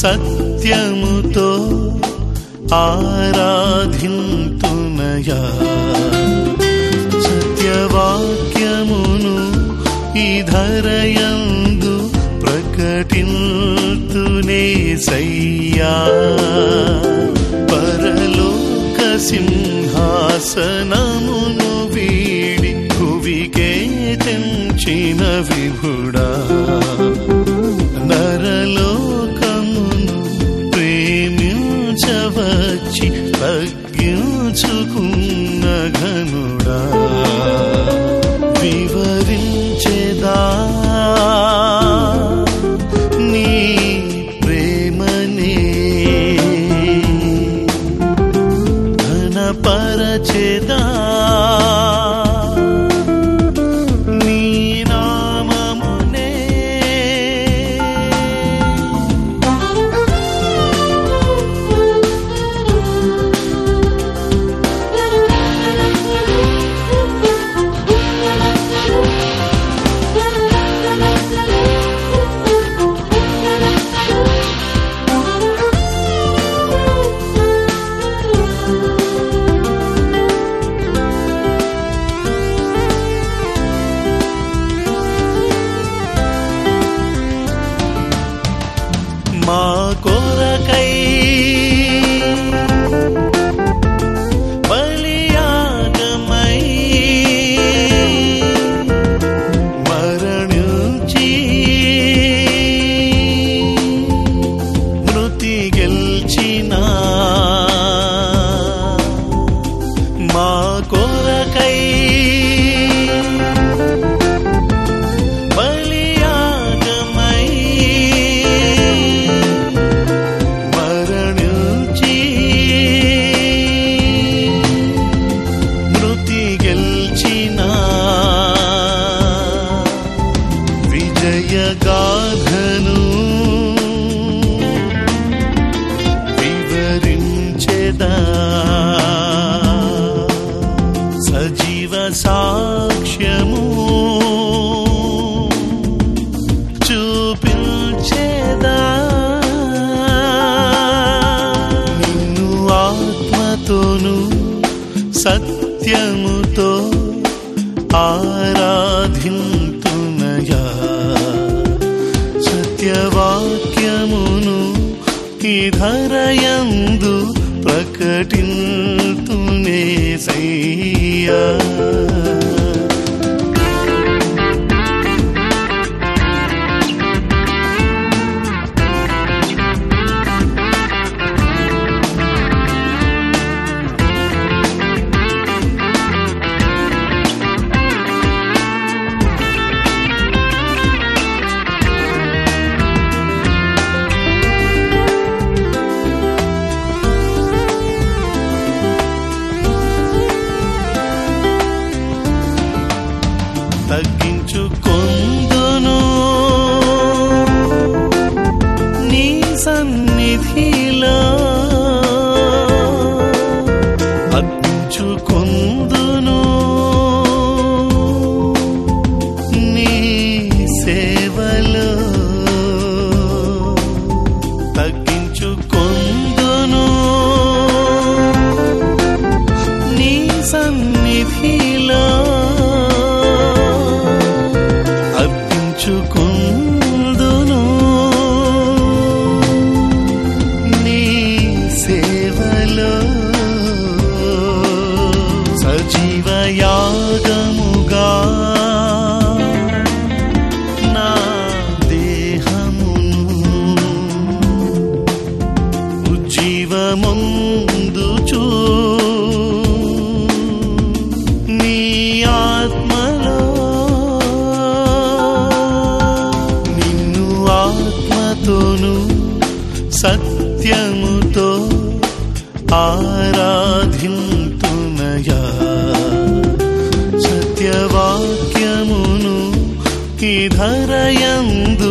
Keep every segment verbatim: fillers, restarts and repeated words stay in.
సత్యముతో ఆరాధింతునయా సత్యవాక్యమును ఈ ధరయందు ప్రకటింతునేసయ్యా పరలోక సింహాసనమును వీడి భువికే తెంచిన విభుడా నరలోకమును ప్రేమించవచ్చి తగ్గించుకున్న ఘనుడా వివరించెదా నీ ప్రేమనే ఘనపరచెదా నీ నామమునే మా కొరకై బలియాగమై మరణించి మృతి గెల్చిన మా కొరకై గాథను వివరించెదా సజీవ సాక్ష్యము చూపించెదా నిన్ను ఆత్మతోను సత్యముతో ఆరాధింతునయా సత్యవాక్యమును ఈ ధరయందు ప్రకటింతునేసయ్యా తగ్గించుకొందును నీ సన్నిధిలో అర్పించుకొందును నీ సేవలో తగ్గించుకొందును నీ సన్నిధిలో అర్పించుకొందును నీ సేవలో సజీవ యాగముగా నా దేహమును ఉజ్జీవముందుచు నీ ఆత్మలో ఆత్మతోను సత్యముతో ఆరాధింతునయా సత్యవాక్యమును ఈ ధరయందు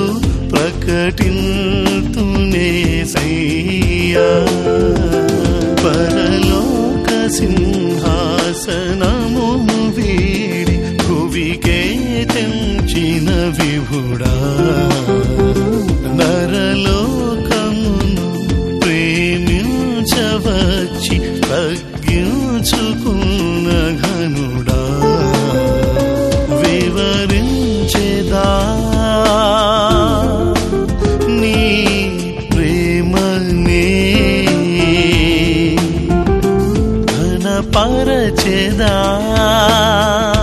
ప్రకటింతునేసయ్యా పరలోక సింహాసనమును వీడి భువికే తెంచిన విభుడా నరలోకమును మరచెదా